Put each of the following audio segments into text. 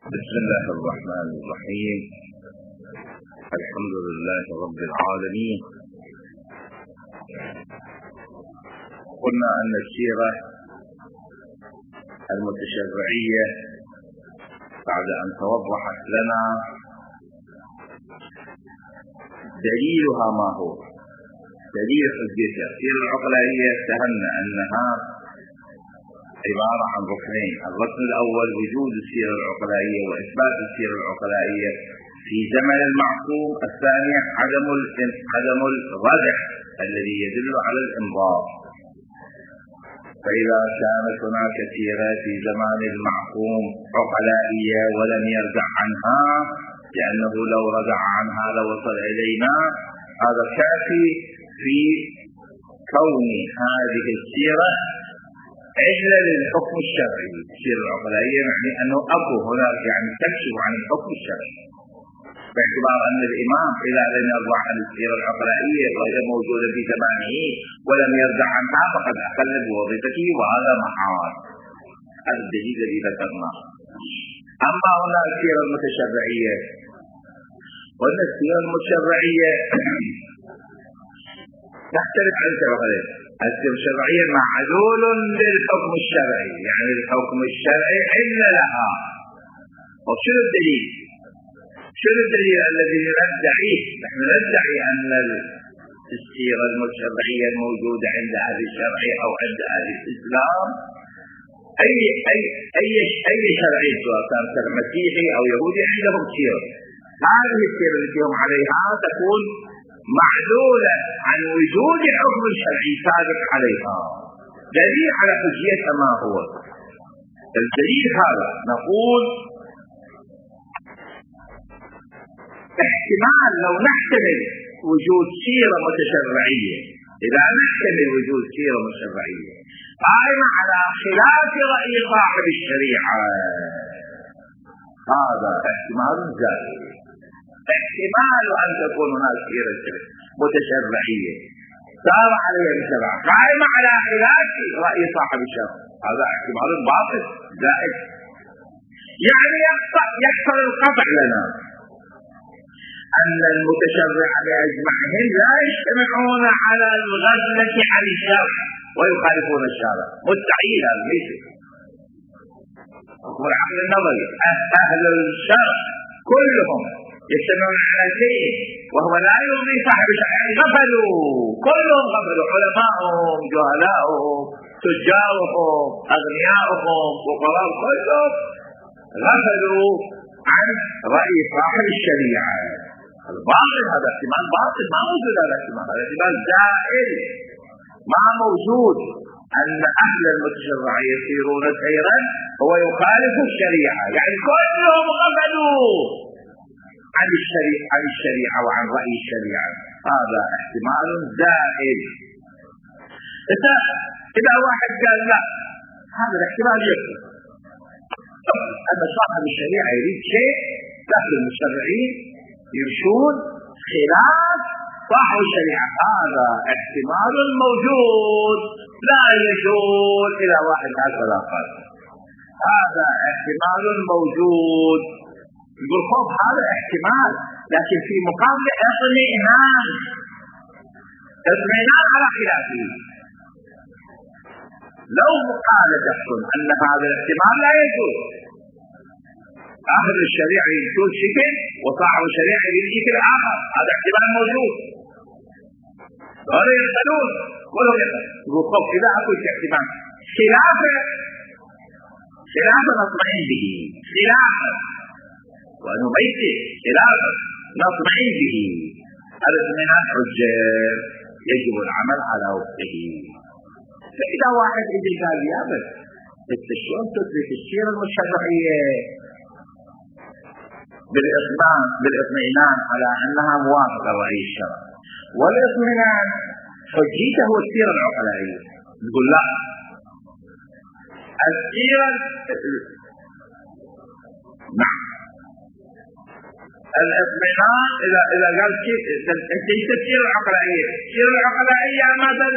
بسم الله الرحمن الرحيم. الحمد لله رب العالمين. قلنا أن السيرة المتشرعية بعد أن توضحت لنا دليلها ما هو دليل حجتها. السيرة العقلائية اتهمنا أنها عبارة عن ركنين: الركن الأول وجود السيرة العقلائية وإثبات السيرة العقلائية في زمن المعصوم، الثاني عدم الردع الذي يدل على الإنظار. فإذا كانت هناك سيرة في زمان المعصوم عقلائية ولم يرجع عنها، لأنه لو رجع عنها لوصل إلينا، هذا كافي في كون هذه السيرة إلا للحكم الشرعي. السيرة العقلائية يعني أنه أبو هناك، يعني تكشف عن الحكم الشرعي، باعتبار أن الإمام إذا لم يرجع عن السيرة العقلائية وهي موجودة في زمانه ولم يرجع عنها فقد أخل بوظيفته، وهذا محال. هذا الدليل الذي ذكرناه. أما هنا السيرة المتشرعية، وأن السيرة المتشرعية تختلف عن العقلائية. السيرة الشرعية معدول للحكم الشرعي، يعني الحكم الشرعي إلا لها. وشنو الدليل؟ شنو الدليل الذي ندعيه؟ نحن ندعي أن السيرة المتشرعية الموجودة عند أهل الشرع أو عند أهل الإسلام أي شرعي، سواء كان شرع مسيحي أو يهودي، عندهم سيرة. هذه السيرة التي هم عليها تكون معدولة عن وجود حكم الشرعي سابق عليها. دليل على حجيتها ما هو؟ الدليل هذا نقول احتمال لو نحتمل وجود سيرة متشرعية، إذا نحتمل وجود سيرة متشرعية قائمة على خلاف رأي صاحب الشريعة، هذا احتمال زائد. احتمال أن تكون هناك سيرة متشرعية صار عليها الشرع قائمة على خلاف رأي صاحب الشرع، هذا احتمال باطل زائد. يعني يحصل القطع لنا أن المتشرع بأجمعهم لا يجتمعون على الغفلة عن الشرع ويخالفون الشرع. مستحيل هذا، ليس هو العقل النظري. أهل الشرع كلهم يجتمعون على شيء وهو لا يرضي صاحب الشرع، غفلوا، كلهم غفلوا، علماءهم، جهلاءهم، تجارهم، أغنياءهم، فقراء، كلهم غفلوا عن رأي صاحب الشريعة. الباطل هذا احتمال باطل، ما موجود هذا احتمال، هذا احتمال زائل ما موجود. أن أهل المتشرع يسيرون سيرا هو يخالف الشريعة، يعني كلهم غفلوا عن الشريعة وعن رأي الشريعة، هذا احتمال زائل. إذا واحد قال لا، هذا الاحتمال يكفي أن صاحب الشريعة يريد شيء، لكن المشرعين يرشون خلاف صاحب الشريعة، هذا احتمال موجود لا يشول إلى واحد هكذا قال، هذا احتمال موجود. يقول خوف هذا احتمال، لكن في مقابل اطمئنان على خلافه. لو قال تحكم أن هذا الاحتمال لا يجوز، أهل الشريعة يجوز شكل وصاحب الشريعة يجوز شكل آخر، هذا احتمال موجود، وهذا يختلون كلهم يقول خوف إذا أكل احتمال خلافة نطمئن به، خلافة وأنه ميت خلافة نطمئن به، هذا اطمئنان حجة يجب العمل على وفقه. فإذا واحد يجي قال يا بس انت شلون تثبت السيرة المتشرعية بالاطمئنان على أنها موافقة لرأي الشرع، والاطمئنان حجيته هو السيرة العقلائية؟ نقول لا، السيرة نعم، الاطمئنان إذا قال انت السيرة العقلائية، السيرة العقلائية ماذا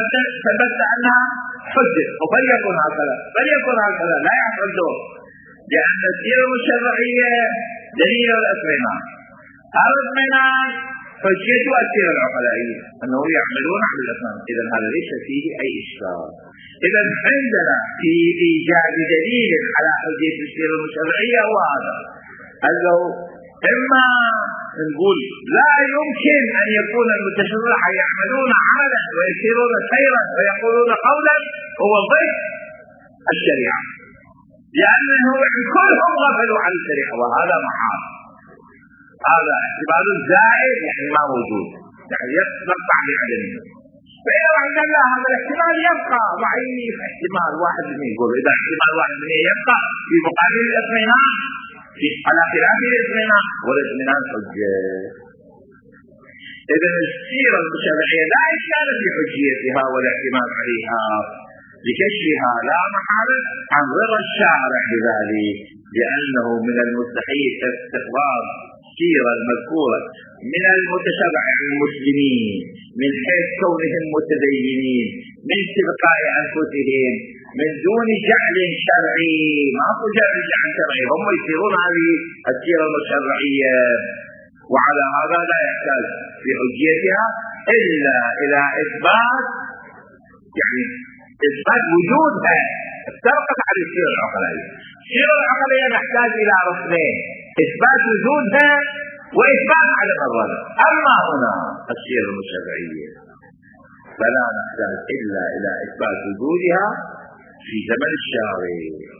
ثبت أنها حجة، وفليكن هكذا لا يحصل دور، لأن السيرة الشرعية دليل الاطمئنان، الاطمئنان حجته السيرة العقلائية أنه يعملون على الاطمئنان. إذا هذا ليس فيه أي إشكال. إذا عندنا في إيجاد دليل على حجية السيرة الشرعية هو هذا، أنه إما نقول لا يمكن أن يكون المتشرع يعملون عملا ويسيرون سيرا ويقولون قولا هو ضد الشريعة، لأنه كلهم غفلوا عن الشريعة، وهذا محال. هذا احتمال زائد يعني ما موجود، يعني يقطع بعدمه. فإذا عندنا هذا الاحتمال يبقى ضعيف، احتمال 1% يقول إذا احتمال 1% يبقى في مقابل الاطمئنان على خلاف الاطمئنان، والاطمئنان حجة. إذا السيرة الشرعية لا إشكال في حجيتها ولا احتمال عليها لكشفها لا محالة عن رضا الشارع بذلك، لأنه من المستحيل استخراج السيرة المذكورة من المتشرع المسلمين من حيث كونهم متدينين من تلقاء أنفسهم من دون جعل شرعي، ما هو جعل شرعي، هم يسيرون هذه السيرة الشرعية، وعلى هذا لا يحتاج في حجيتها إلا إلى إثبات، يعني إثبات وجودها افترقت عن السيرة العقلائية. السيرة العقلائية نحتاج إلى ركنين: إثبات وجودها وإثبات عدم الرد. أما هنا السيرة الشرعية فلا نحتاج إلا إلى إثبات وجودها في زمن الشارع،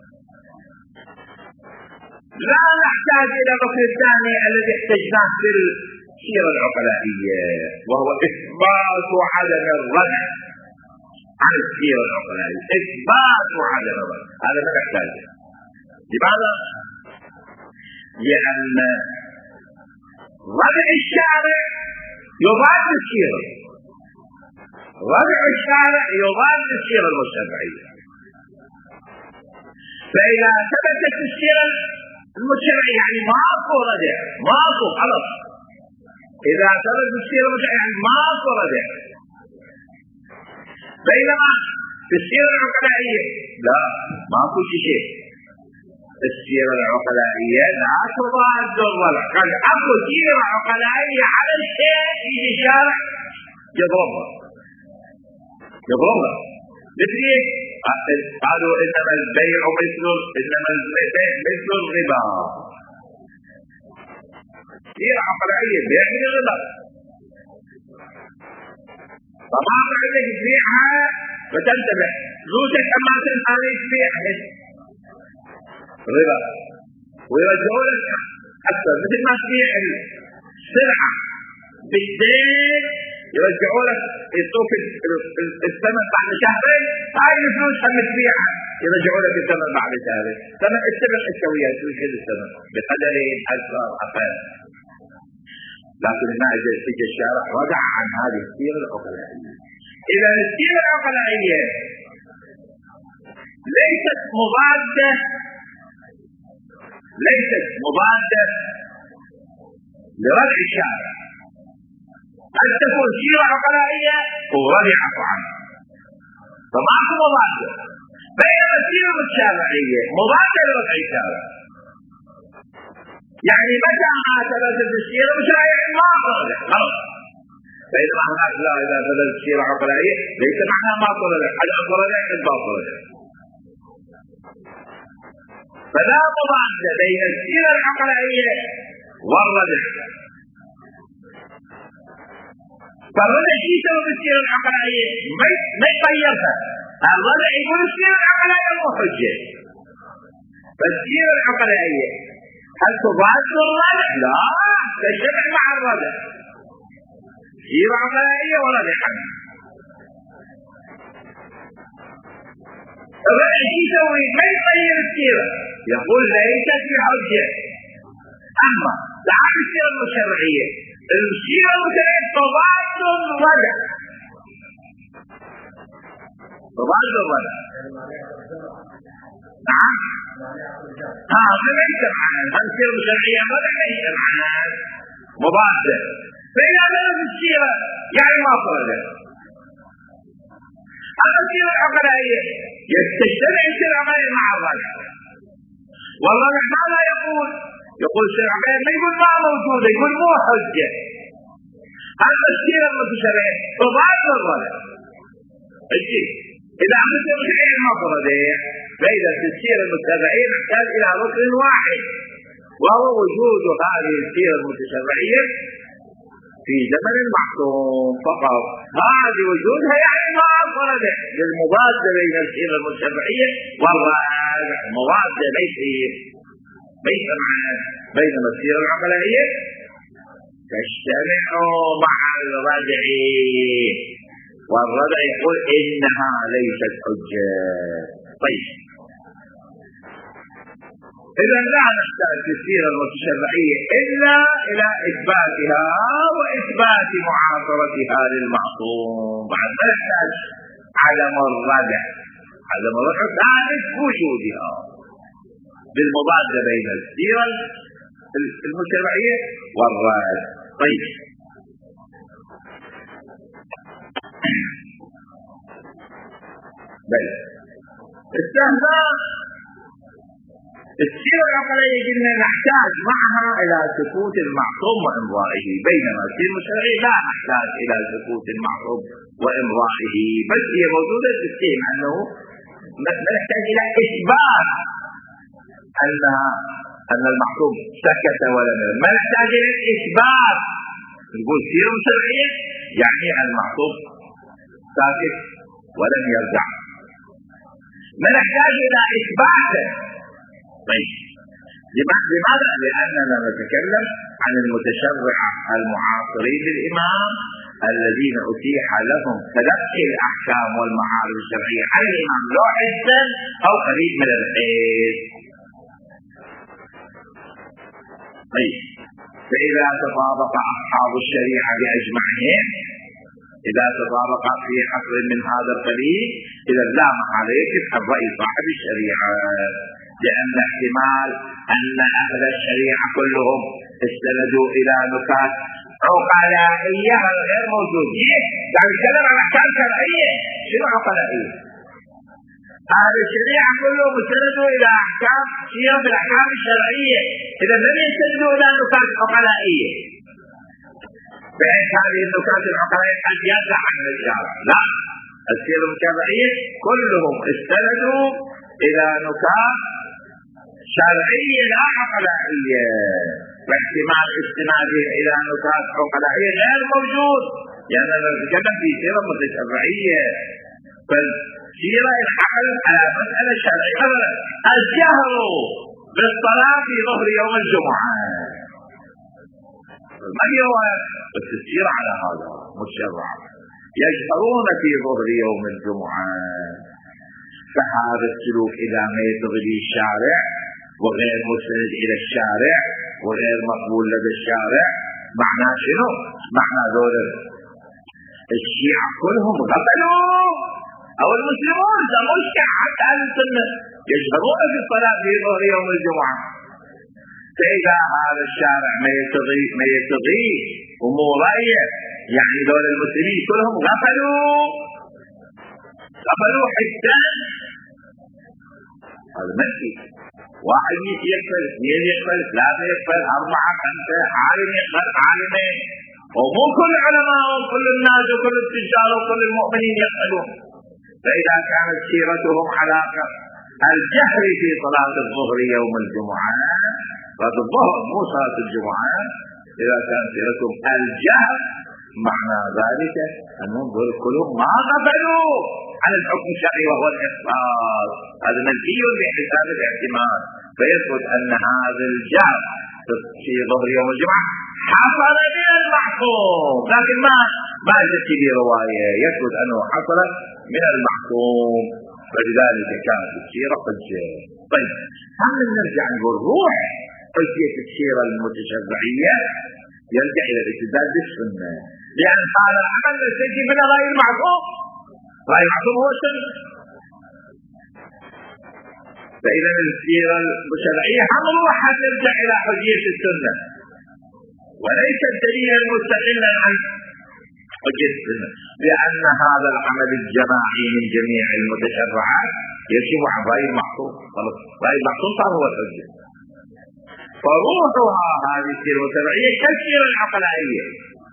لا نحتاج إلى الركن الثاني الذي احتجناه في السيرة العقلائية، وهو إثبات عدم الرد عن السيرة العقلائية. إثبات عدم الرد هذا ما نحتاجه. لماذا؟ لأن ردع الشارع يضاد السيرة، ردع الشارع يضاد السيرة الشرعية. فإذا ثبتت السيرة الشرعية يعني ماكو ردع، ماكو خلص. إذا ثبتت السيرة الشرعية يعني ماكو ردع. بينما في السيرة العقلائية لا، ماكو شيء. السيرة العقلائية لا تضاد الرد. قال أكو سيرة عقلائية على الشيء يجي الشارع يضربها. مثل قالوا إنما البيع مثل الربا. سيرة عقلائية بيع من الربا، فما عندك تبيعها فتنتبه زوجك أما تنهاري تبيعها ربا، ويرجعوا لك أكثر. مثل ما تبيع السلعة بالدين يرجعوا لك يعطوك الثمن بعد شهرين، هاي الفلوس هم تبيعها يرجعوا لك الثمن بعد شهرين. ثمن الثمن السويات توجد الثمن بقدر أكثر أقل. لكن ما إذا استجى الشارع رجع عن هذه السيرة العقلائية. إذا السيرة العقلائية ليست مضادة لردع الشارع. قد تكون سيرة عقلائية وردعت عنها، فما هو مضادة. بينما السيرة الشرعية مضادة لردع الشارع. يعني متى ما ثبتت السيرة الشرعية ما ردع خلاص. فإذا هناك لا، إذا ثبتت السيرة العقلائية ليس معناها ما ردع، هذا ردع الباطل ردع. فلا مضادة بين السيرة العقلائية والردع. فالردع يسوي بالسيرة العقلائية ما يغيرها. الردع يقول السيرة العقلائية مو حجة. فالسيرة العقلائية هل تضاد الردع؟ لا، تجتمع مع الردع. سيرة عقلائية وردع عنها. الردع يسوي ما يغير السيرة، يقول ليست بحجة. أما لعب السيرة الشرعية، السيرة الشرعية تضاد الردع. نعم، هذا ليس معناه. السيرة الشرعية ردع ليس معناه مضادة. فإذا ثبتت السيرة يعني ما ردع. أما السيرة العقلائية يستجتمع السيرة العقلائية مع الردع. والله ماذا يقول؟ يقول الشرع ما يقول ما موجودة، يقول مو حجة. هذا السيرة المتشرعية تضاد الرجع. إذا عملت غير مفردة فإذا السيرة المتشرعية نحتاج إلى ركن واحد، وهو وجود هذه السيرة المتشرعية في زمن المعصوم فقط. هذه وجودها يعني ما انفردت للمضادة بين السيرة المتشرعية والراجع، مضادة ليس معنى بينما السيرة العقلائية تجتمع مع الرجع، والرجع يقول إنها ليست حجة. طيب إذا لا نحتاج في السيرة المتشرعية إلا إلى إثباتها وإثبات معاصرتها للمعصوم. بعد ما نحتاج عدم الرجع ثابت وجودها بالمضادة بين السيرة المتشرعية والرجع. طيب بل استهزاء السيرة العقلية قلنا نحتاج معها إلى سكوت المعصوم وإمضائه، بينما السيرة المتشرعية لا نحتاج إلى سكوت المعصوم وإمضائه، بس هي موجودة بالسيم أنه ما نحتاج إلى إثبات أن المعصوم سكت ولم يرد، ما نحتاج إلى إثبات نقول السيرة المتشرعية يعني المعصوم ساكت ولم يرجع، ما نحتاج إلى إثباته. طيب لماذا؟ لأننا نتكلم عن المتشرعة المعاصرين للإمام الذين أتيح لهم تلقي الأحكام والمعارف الشرعية عن الإمام لو حسن أو قريب من الحس. طيب فإذا تطابق أصحاب الشريعة بأجمعهم، إذا تطابق في حصر من هذا القبيل، إذا لا محالة يكفي الرأي صاحب الشريعة، لأن احتمال أن أهل الشريعة كلهم استندوا إلى نكات عقلائية غير موجودة. يعني نتكلم عن أحكام شرعية، شنو عقلائية؟ أهل الشريعة كلهم استندوا إلى أحكام شيئا في الأحكام الشرعية، إذا لم يستندوا إلى نكات عقلائية بحيث هذه النكات العقلائية قد يدع عن الشرع. لا، السيرة الشرعية كلهم استندوا إلى نكات شرعية لا عقلائية، واحتمال استناده إلى نكات عقلائية غير موجود، لأننا نتكلم في سيرة متشرعية. فالسيرة العقل على مسألة شرعية. الجهر بالصلاة في ظهر يوم الجمعة ما هو بس السيرة على هذا متشرع، يجهرون في ظهر يوم الجمعة. فهذا السلوك إذا ما يبغي الشارع وغير مستند إلى الشارع وغير مقبول لدى الشارع، معناه شنو؟ معناه دول الشيعة كلهم غفلوا أو المسلمون مو الشيعة حتى أهل السنة يجهرون في الصلاة في ظهر يوم الجمعة. فإذا هذا الشارع ما يتغي أمور رأيه، يعني دول المسلمين كلهم غفلوا حتى هذا مكي واحد يقبل، اثنين يقبل، ثلاثة يقبل، أربعة، خمسة، عالم يقبل، عالمين، ومو كل العلماء وكل الناس وكل التجار وكل المؤمنين يقبلون. فإذا كانت سيرتهم على الجهر في صلاة الظهر يوم الجمعة، صلاة الظهر مو صلاة الجمعة، إذا كانت سيرتهم الجهر معنى ذلك أنهم كلهم ما غفلوا عن الحكم الشرعي وهو الإخبار. هذا منفي بحساب الاحتمال، فيثبت أن هذا الجهر في ظهر يوم الجمعة حصل من المعصوم، لكن ما تأتي برواية يثبت أنه حصل من المعصوم، فلذلك كانت السيرة حجة. طيب هم نرجع نقول روح حجية السيرة المتشرعية يرجع إلى الاستدلال بالسنة، لأن هذا العمل يستجيب من رأي المعصوم، رأي المعصوم هو السنة. فإذا السيرة المتشرعية هم روحها ترجع إلى حجية السنة وليس الدليل المستقلا عن حجية السنة، لأن هذا العمل الجماعي من جميع المتشرعات يشيب عن رأي المعصوم، خلاص رأي المعصوم صار هو الحجة. فروحها هذه السيرة المتبعية كالسيرة العقلائية،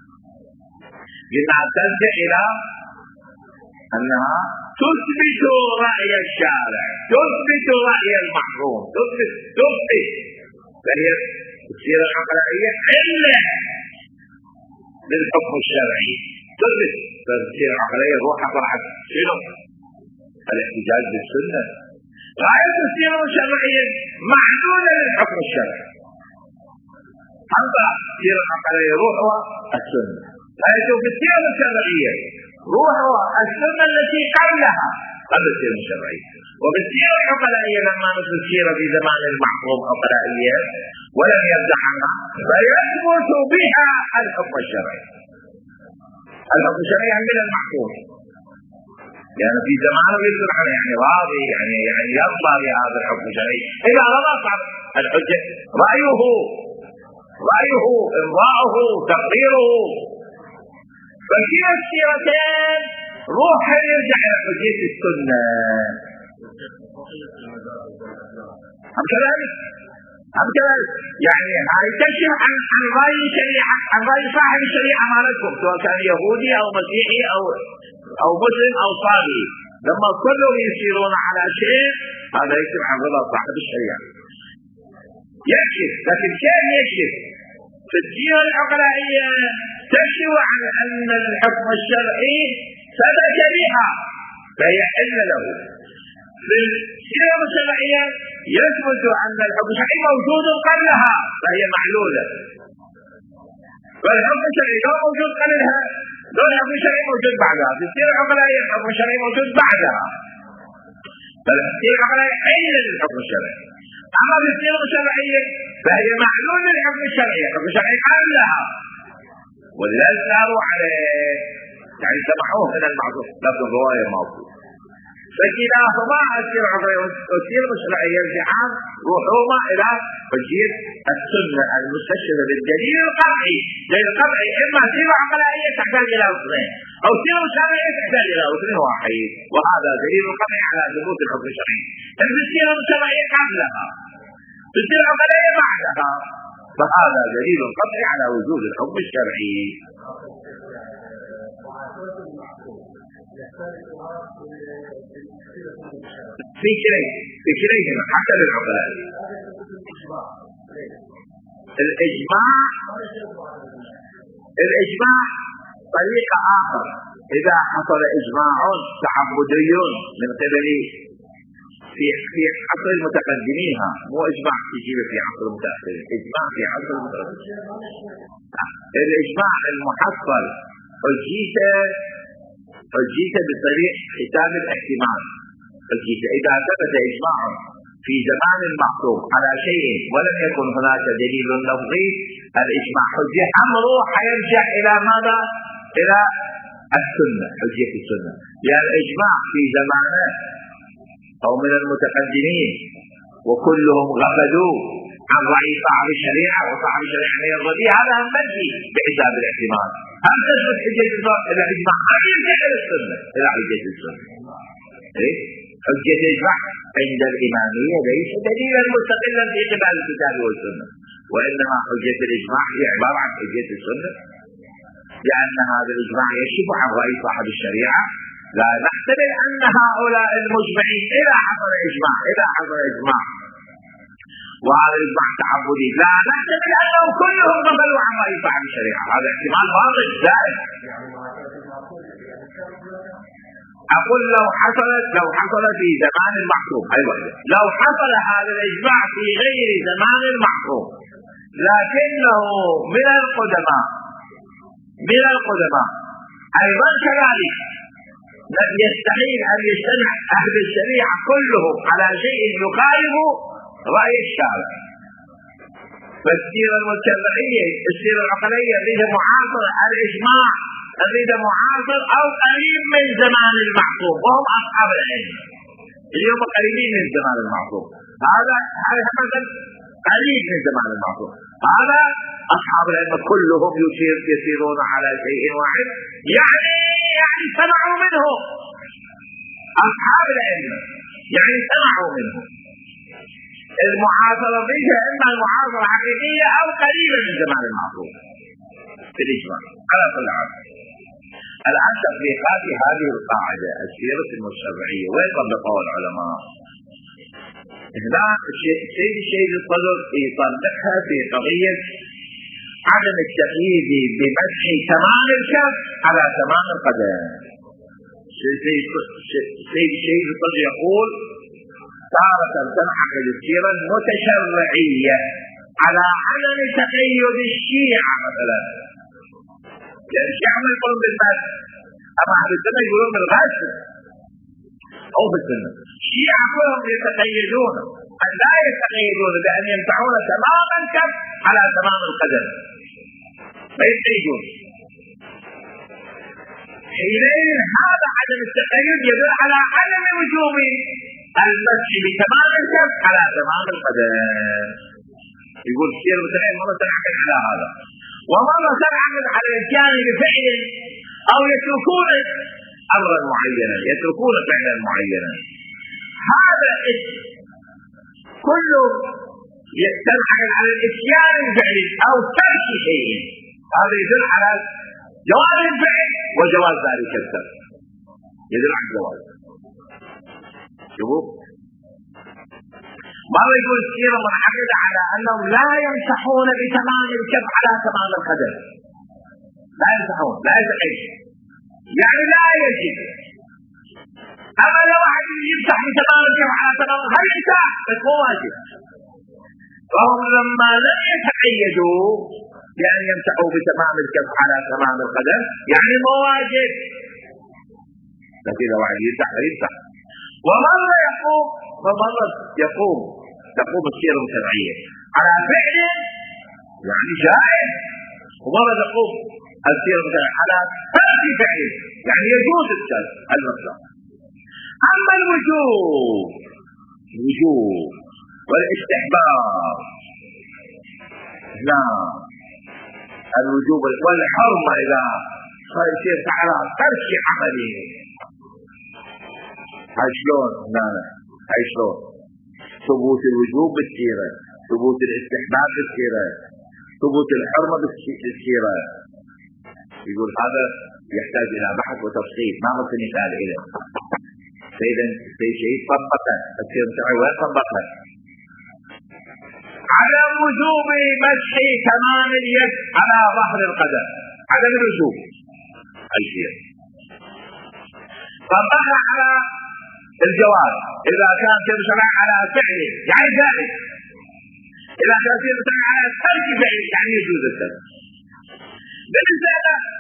لأنها تلجأ إلى أنها تثبت رأي الشارع، تثبت رأي المحكوم، تثبت. فهي السيرة العقلائية علة للحكم الشرعي، تثبت. فالسيرة العقلائية روحها طلعت شنو؟ الاحتجاج بالسنة. غاية السيرة الشرعية معلولة للحكم الشرعي. أما السيرة العقلائية روحها السنة. غاية السيرة الشرعية روحها السنة التي قبلها، قبل السيرة الشرعية. وبالسيرة العقلائية لما مثل السيرة في زمان المحكوم عقلائية ولم يرجع عنها، فيثبت بها الحكم الشرعي. الحكم الشرعي من المحكوم، يعني في زمانه يصير يعني راضي، يعني يرضى بهذا الحكم الشرعي. إذا رضى صار الحجة رأيه، إرضاؤه، تقريره. فكلا السيرتين روحا يرجع إلى حجية السنة. أم كذلك يعني هاي تكشف عن رأي شريعة، عن رأي صاحب الشريعة مالكم، سواء كان يهودي أو مسيحي أو مسلم أو صابي. لما كلهم يسيرون على شيء هذا يكشف عن رضا صاحب الشريعة، يكشف. لكن كيف يكشف؟ في السيرة العقلائية تكشف عن أن الحكم الشرعي ثبت بها فهي حل له. في السيرة الشرعية يثبت أن الحكم الشرعي موجود قبلها فهي معلولة. فالحكم الشرعي لو موجود قبلها، لو الحكم الشرعي موجود بعدها. في السيرة العقلائية الحكم الشرعي موجود بعدها، فالسيرة العقلائية حل للحكم الشرعي. أما في السيرة الشرعية فهي معلول للحكم الشرعي، الحكم الشرعي قبلها، ولذلك ساروا عليه، يعني سمعوه من المعصوم لكن رواية موجودة. فكلاهما السيرة العقلائية والسيرة الشرعية يرجعان روحهما إلى حجية السنة المستشهدة بالدليل القطعي. دليل القطعي إما سيرة عقلائية تحتاج إلى اثنين، أو سيرة شرعية تحتاج إلى اثنين واحد، وهذا دليل قطعي على ثبوت الحكم الشرعي. السيرة الشرعية قبلها، السيرة العقلائية بعدها، فهذا دليل قطعي على وجود الحكم الشرعي. في كليهما حتى للعقلائية. الإجماع طريقة آخر. إذا حصل إجماع تعبدي من قبل في عصر المتقدمين، مو إجماع تجيب في عصر المتأخرين، إجماع في عصر المتقدمين. الإجماع المحصل حجيت بطريق ختام الاحتمال. إذا ثبت إجماع في زمان المحكوم على شيء ولم يكن هناك دليل لفظي، الإجماع حجة. أمره حيرجع إلى ماذا؟ إلى السنة، حجية السنة. يعني الإجماع في زمانه أو من المتقدمين وكلهم غفلوا عن رأي صاحب الشريعة، وصاحب الشريعة يرضي، هذا هم منفي بحساب الاحتمال. هل تثبت حجة الإجماع؟ هل يرجع إلى السنة، إلى حجة السنة. حجة الإجماع عند الإمامية ليس دليلا مستقلا في قبال الكتاب والسنة، وإنما حجة الإجماع هي عبارة عن حجة السنة، لأن هذا الإجماع يشف عن رأي صاحب الشريعة. لا نحتمل أن هؤلاء المجمعين إذا حصل إجماع وهذا الإجماع تعبدي، لا نحتمل أنهم كلهم غفلوا عن رأي صاحب الشريعة. هذا احتمال باطل زائد. أقول لو حصل في زمان المحكوم، لو حصل هذا الإجماع في غير زمان المحكوم لكنه من القدماء أيضا كذلك، لم يستحيل أن يجتمع أهل الشريعة كلهم على شيء يخالف رأي الشارع. فالسيرة الشرعية، السيرة العقلية التي معاصرة الإجماع، الذي معاصر أو قريب من زمان المحكوم، وهم أصحاب العلم اليوم قريبين من زمان المحكوم. هذا مثلا قريب من زمان المحكوم، هذا أصحاب العلم كلهم يسيرون على شيء واحد، يعني سمعوا منه أصحاب العلم يعني سمعوا منه. المعاصرة فيها إما المعاصرة حقيقية أو قريبة من زمان المعصوم في الإجماع على كل حال. الآن تطبيقات هذه القاعدة السيرة والشرعية وين طبقوها العلماء؟ هنا السيد الشهيد الصدر يطبقها في قضية عدم التقييد بمسح تمام الكف على تمام القدم. السيد الشهيد الصدر يقول تارة تنعقد السيرة المتشرعية على عدم تقيد الشيعة مثلا، يعني الشيعة ما يقولون بالمسح، أما أهل السنة يقولون بالغسل أو بالسنة. الشيعة كلهم يتقيدون أن لا يتقيدون بأن يمسحون تمام الكف على تمام القدم، لا يتقيدون. حينئذ هذا عدم التقيد يدل على عدم وجوب المسح بتمام الكف على تمام القدم. يقول السيرة المتشرعية مرة تنعقد على هذا، ومرة تنعقد على الاتيان بفعل أو يتركون أمرا معينا، يتركون فعلا معينا. هذا كله تنعقد على الاتيان بفعل أو ترك شيء، هذا يدل على جواز الفعل وجواز ذلك الترك، يدل على الجواز. شوفوا مرة يقول السيرة منعقدة على أنهم لا يمسحون بتمام الكف على تمام القدم، لا يمسحون، لا يتقيد، يعني لا يجب. أما لو واحد يمسح بتمام الكف على تمام هل يمسح؟ بس مو واجب. فهم لما لم يتقيدوا بأن يمسحوا بتمام الكف على تمام القدم يعني مو واجب، لكن لو واحد يمسح فيمسح. ومرة تقوم السيرة الشرعية على فعل يعني جائز، ومرة تقوم السيرة الشرعية على ترك فعل يعني يجوز الترك المطلق. أما الوجوب والاستحباب لا، الوجوب والحرمة إذا صار على ترك عمله. هاي شلون؟ لا هاي شلون؟ ثبوت الوجوب بالسيرة، ثبوت الاستحباب بالسيرة، ثبوت الحرمة بالسيرة. يقول هذا يحتاج إلى بحث وتفصيل، ما ممكن يقال إليه. فإذا شيء طبقه السيرة الشرعية وين طبقها؟ على وجوب مسح تمام اليد على ظهر القدم، عدم الوجوب الشيء. طبقها على الجواز إذا كان تمشي على فعل يعني جائز، إذا كان تمشي على ترك فعل يعني يجوز الترك. بالنسبة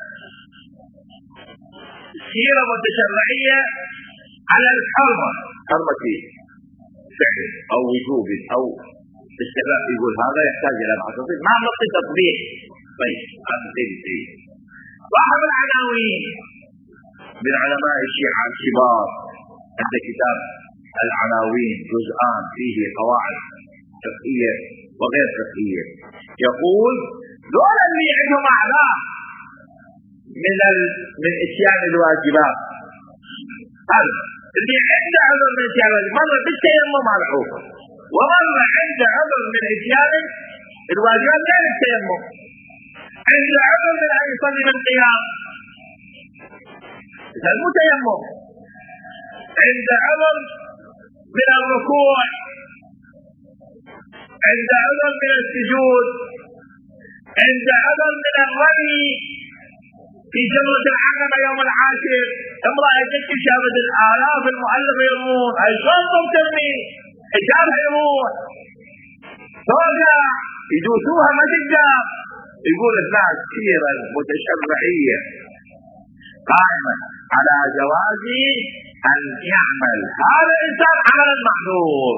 للسيرة المتشرعية على الحرمة، حرمة فعل أو وجوب أو استحباب، يقول هذا يحتاج إلى بحث ما نقطة تطبيق. طيب هذا سيد صاحب العناوين من علماء الشيعة الكبار عند كتاب العناوين جزءان فيه قواعد فقهية وغير فقهية، يقول دول اللي عندهم أعذار من اتيان الواجبات، هذا اللي عنده عذر من اتيان الواجبات مرة بالتيمم معروف، ومرة عنده عذر من اتيان الواجبات غير التيمم، عنده عذر من أن يصلي بالقيام هذا مو تيمم، عنده عذر من الركوع، عنده عذر من السجود، عنده عذر من الرمي في جمرة العقبة يوم العاشر. امرأة تبكي شافت الآلاف المؤلفة يرمون، هاي شلون ترمي؟ حجابها يروح، توقع يدوسوها ما تقدر. يقول الناس السيرة المتشرعية قائمة على جواز أن يعمل هذا الإنسان عمل المحظور،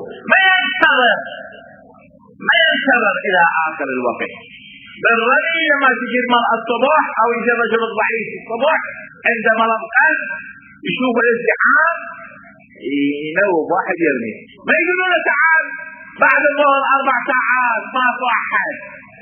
ما ينتظر إلى آخر الوقت. بالرمي لما تجي المرأة الصبح أو يجي الرجل الضعيف الصبح عند مرض قلب يشوف الازدحام ينوب واحد يرمي، ما يقولون له تعال بعد الظهر 4 ساعات ما أحد.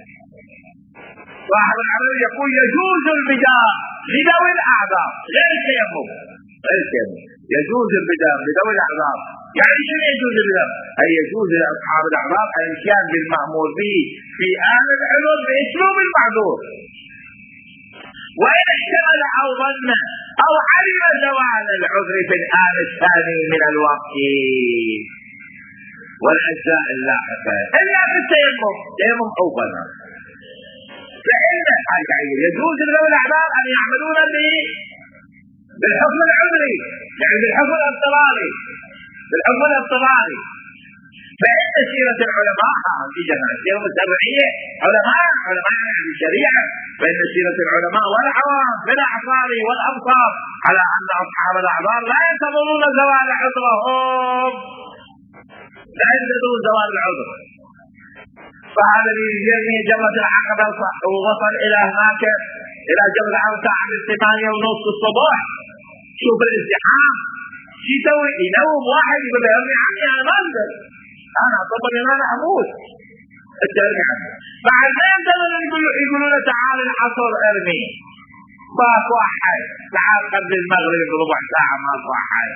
صاحب العمل يقول يجوز البداء لذوي الأعذار غير التيمم، يجوز البداء لذوي الأعذار يعني شنو يجوز لهم؟ أي يجوز لأصحاب الأعذار الإتيان بالمأمور به في آن العذر بأسلوب المعذور، وإن احتمل أو ظن أو علم زوال العذر في الآن الثاني من الوقت والأجزاء اللاحقة إلا بالتيمم، تيمم أولا. فإن يجوز لذوي الأعذار أن يعملون بالحكم العذري، يعني بالحكم الاضطراري، بالحكم الاضطراري. فإن سيرة العلماء في جماعة السيرة الشرعية علماء يعني الشريعة، فإن سيرة العلماء والعوام في الأعصار والأمصار على أن أصحاب الأعذار لا ينتظرون زوال عذرهم، لا ينتظرون زوال العذر. فهذا يرمي جمرة العقبة ووصل إلى هناك إلى جبل عرفة عند 8:30 الصبح. شوف الازدحام شو يسوي؟ ينوم واحد يقول له ارمي عني، أنا ما أقدر، أنا طبعا أنا أموت، أنت ارمي عني. بعد ما ينتظر يقولون له تعال العصر ارمي، ماكو أحد، تعال قبل المغرب بربع ساعة ماكو أحد.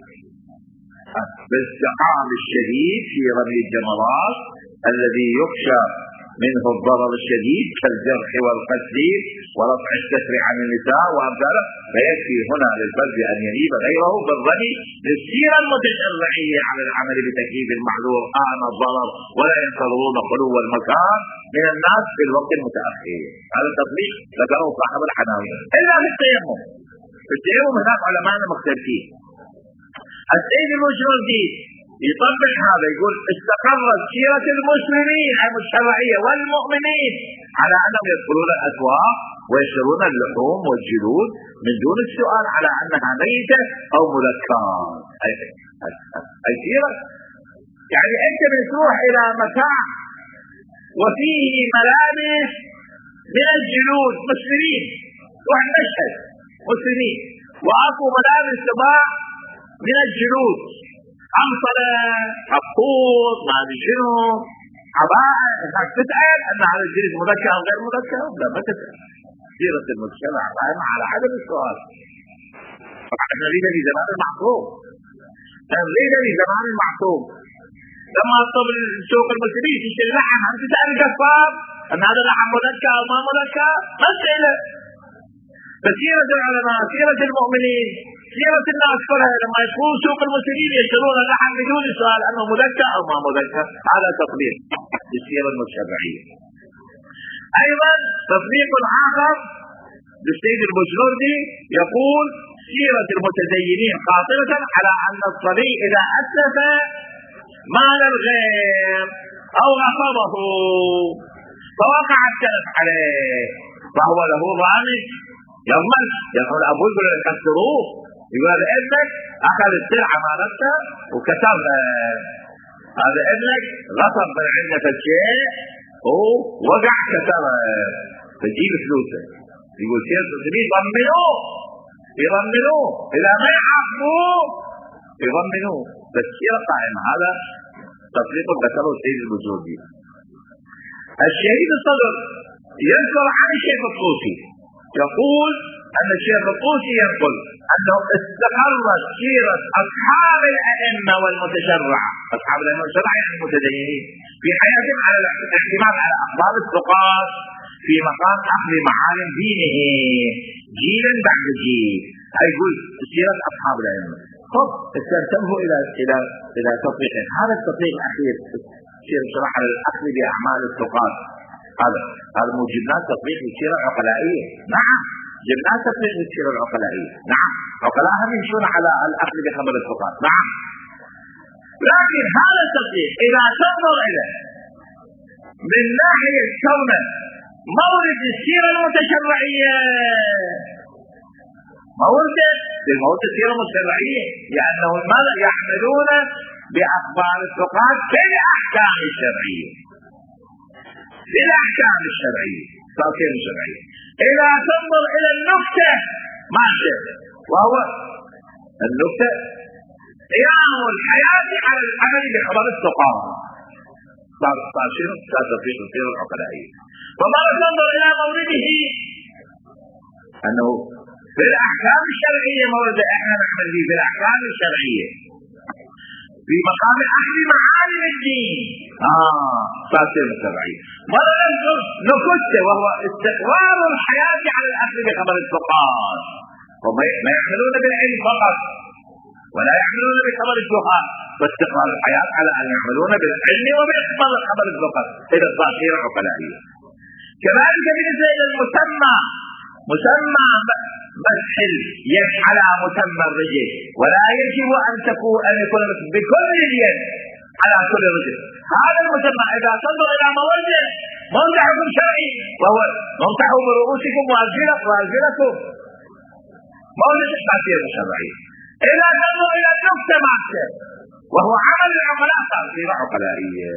بالزحام الشديد في رمي الجمرات الذي يخشى منه الضرر الشديد كالجرح والقتل ورفع الستر عن النساء وأمثاله، فيكفي هنا للفرد أن ينيب غيره بالرمي للسيرة المتشرعية على العمل بتكييف المعذور آن الضرر، ولا ينتظرون خلو المكان من الناس في الوقت المتأخر. هذا التطبيق ذكره صاحب الحناوي. إلا بالتيمم، التيمم هناك علماء مختلفين. السيد المجردي يطبق هذا، يقول استقرت سيرة المسلمين الشرعية والمؤمنين على أنهم يدخلون الأسواق ويشترون اللحوم والجلود من دون السؤال على أنها ميتة أو مذكرة. أي سيرة يعني أنت بتروح إلى مكان وفيه ملابس من الجلود مسلمين، روح المشهد مسلمين وأكو ملابس تباع من الجلود، أمصلة، أبطوط، ما أدري شنو، عباءة، الناس تسأل أن هذا الجلد مذكر أو غير مذكر؟ لا، ما تسأل. سيرة المجتمع قائمة على عدم السؤال. طبعا نريد لزمان المعصوم، نريد لزمان المعصوم. لما طبل سوق المسلمين تشتري لحم، أنت تسأل القصاب أن هذا لحم مذكر أو ما مذكر؟ مسألة. فسيرة العلماء، سيرة المؤمنين، سيرة الناس كلها لما يدخلون سوق المسلمين يشترون اللحم بدون سؤال أنه مذكر أو ما مذكر. هذا تطبيق للسيرة الشرعية. أيضا تطبيق آخر للسيد المجردي يقول سيرة المتدينين قاطبة على أن الصبي إذا أسلف مال الغير أو غصبه فوقع التلف عليه فهو له ضامن يضمن. يقول أبوه يقول لك كسروه، يقول ابنك أخذ السلعة مالته وكتب هذا ابنك غصب من عندك الشيء ووقع كسر تجيب فلوسه. يقول سيرة المسلمين يضمنوه إذا ما يعاقبوه يضمنوه. فالسيرة قائمة. هذا تطبيق ذكره السيد البزرجي. الشهيد الصدر يذكر عن الشيخ الطوسي يقول أن الشيخ الطوسي يقول أنه استقرت سيرة أصحاب الأئمة والمتشرعة، أصحاب الأئمة والمتشرعة يعني المتدينين في حياتهم على الاعتماد على أخبار الثقات في مقام أخذ معالم دينه جيلا بعد جيل. يقول سيرة أصحاب الأئمة. خب استنتبه إلى تطبيق هذا التطبيق الأخير سيرة الشرع على الأخذ بأعمال الثقات. هذا مو جبناه تطبيق السيرة العقلائية؟ نعم جبناه تطبيق السيرة العقلائية. نعم عقلاءهم يمشون على الأخذ بخبر الثقات. نعم لكن هذا التطبيق إذا تنظر إليه من ناحية كونه مورد السيرة المتشرعية، مورد السيرة المتشرعية لأنه ماذا يحملون بأخبار الثقات في الأحكام الشرعية، في الأحكام الشرعية تأثير الشرعية. إذا تنظر إلى النكتة ماشي، وهو النكتة قيام الحياة على العمل بخبر الثقات صار شنو؟ صار تطبيق السيرة العقلائية. فما تنظر إلى مورده أنه في الأحكام الشرعية، مورد احنا نعمل به في الأحكام الشرعية. في مقام أخذ معالم الدين فاسر الشرعية. مرة نكته، وهو استقرار الحياة على الأخذ بخبر الفقهاء. هم ما يعملون بالعلم فقط ولا يعملون بخبر الفقهاء، فاستقرار الحياة على أن يعملون بالعلم وبخبر الفقهاء. إذا الظاهرة عقلائية. كذلك بالنسبة إلى المسمى، مسمى مسح اليد على مسمى الرجل، ولا يجب أن يكون بكل اليد على كل رجل. هذا المسمى إذا تنظر إلى موضعكم شرعي، وهو موضعوا برؤوسكم وأرجلكم، موضع التأثير الشرعي. إذا تنظر إلى النكتة معك، وهو عمل العقلاء، تأثير عقلائية.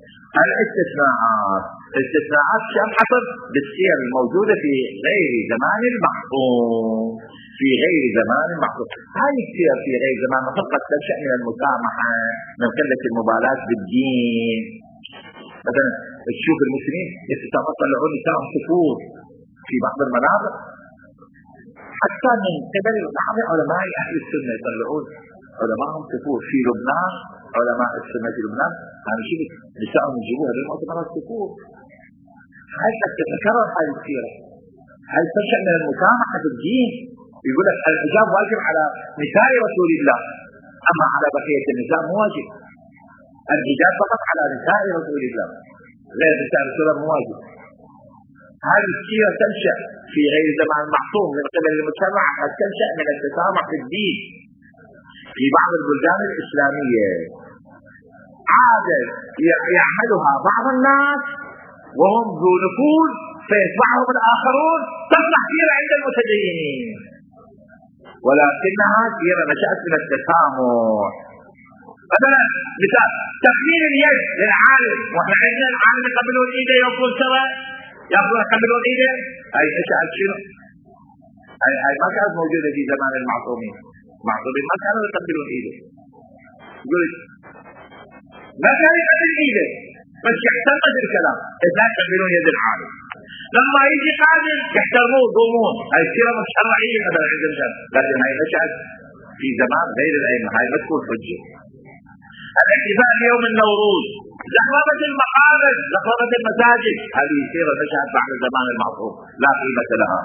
الاستثناءات كم حصل بالسير الموجودة في غير زمان المعصوم، في غير زمان المعصوم. هاي السير في غير زمان فقط تنشأ من المسامحة، من قلة المبالاة بالدين. مثلا تشوف المسلمين يتطلعون نساء صفور في بعض المناطق، حتى من قبل بعض علماء أهل السنة يطلعون علماءهم صفور. في لبنان علماء السنة في لبنان أنا شفت نساءهم يجيبوها للمؤتمرات صفور. هاي قد تتكرر هاي السيرة. هاي تنشأ من المسامحة في الدين. يقول لك الحجاب واجب على نساء رسول الله، أما على بقية النساء مو واجب. الحجاب فقط على نساء رسول الله، غير نساء رسول الله مو واجب. هذه السيرة تنشأ في غير زمان معصوم من قبل المجتمع، قد تنشأ من التسامح في الدين في بعض البلدان الإسلامية. عادة يعملها بعض الناس وهم ذو نفوذ فيتبعهم الآخرون، تصبح سيرة عند المتدينين، ولكنها سيرة نشأت من التسامح. مثلا مثال تقبيل اليد للعالم، واحنا عندنا العالم يقبلون ايده يوصل سوا، يقبلون ايده. هاي نشأت شنو؟ هاي ما كانت موجودة في زمان المعصومين ما كانوا يقبلون ايده. يقول ما كان يقبل ايده بس يحترم الكلام، لا يقبلون يد العالم. لما يجي قادم يحترموه ضمون. هاي السيرة مش شرعية مثلا عندهم، لكن هاي نشأت في زمان غير الأئمة. هاي ما تكون حجة. الاحتفال بيوم النوروز، زخرفة المقابر، زخرفة المساجد، هذه سيرة نشأت بعد زمان المعصوم لا قيمة لها.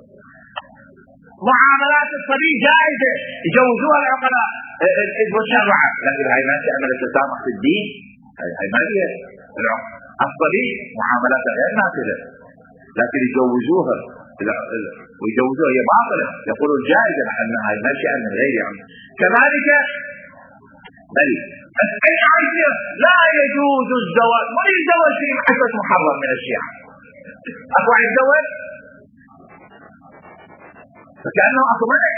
معاملات الصبي جائزة يجوزوها العقلاء والشرعة، لكن هاي ما تعمل التسامح في الدين. هاي ما هي الصبي معاملاتها غير نافذة، لكن يجوزوها ويجوزوها هي باطلة، يقولون جائزة لأنها هاي ماشية من غير يعني. كذلك بل لا يجوز الزواج، من يتزوج في محبة محرم من الشيعة؟ أكو يتزوج فكأنه أكو منع،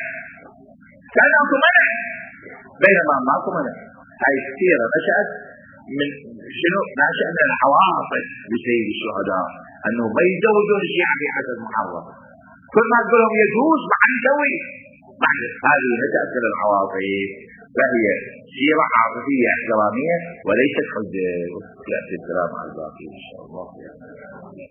بينما ما أكو منع. هاي السيرة نشأت من شنو؟ ناشئ من العواطف لسيد الشهداء أنه ما يتزوجون الشيعة في حسب محرم. كل ما تقول لهم يجوز ما حد يسوي. هذه نشأت من العواطف، فهي سيرة عاطفية احترامية وليست حجة. يأتي الكلام على الباقي إن شاء الله.